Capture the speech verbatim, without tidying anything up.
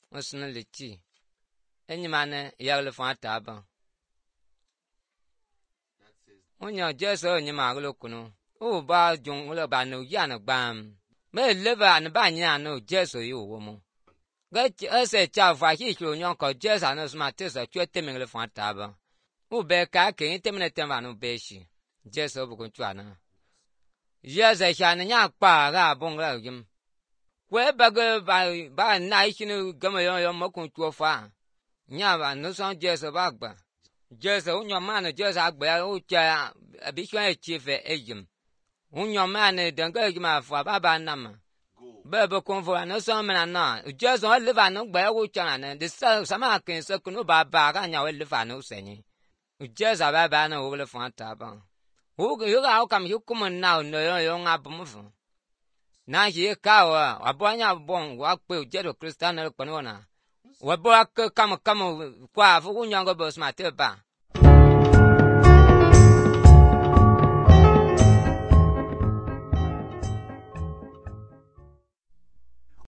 usna lichi enyimane yagle fa taba unya jeso nyima glo kunu u ba jung le ba no yana gbam me leva ne ba nya no jeso yi wo mo ga ese cha fa hi klo nyon ko jeso no sma tesa twete mengle fa taba u be ka ke temne temba no be shi jeso bu kun twana yeze chane nya pa ga bongla yim we ba ga ba ba na ishinu gama yo yo mo kun twofa nya ba no son jeso ba gba jeso unyo man jeso agba u cha abi shwa chife ejim unyo man de ga gima fa ba ba nam ba ba kun fo no son man na jeso le va no gba u cha na de sa sama kin so kun ba ba ga nya we le va no senyi jeso ba ba na u le fa ta ba u ga ga kam yu kum na no yo yo nga bu mu fu na ye ka wa abanya bon wa pe jesu kristiano ko no na wa bo ak kam kam kwa fu unyo go bo sma te ba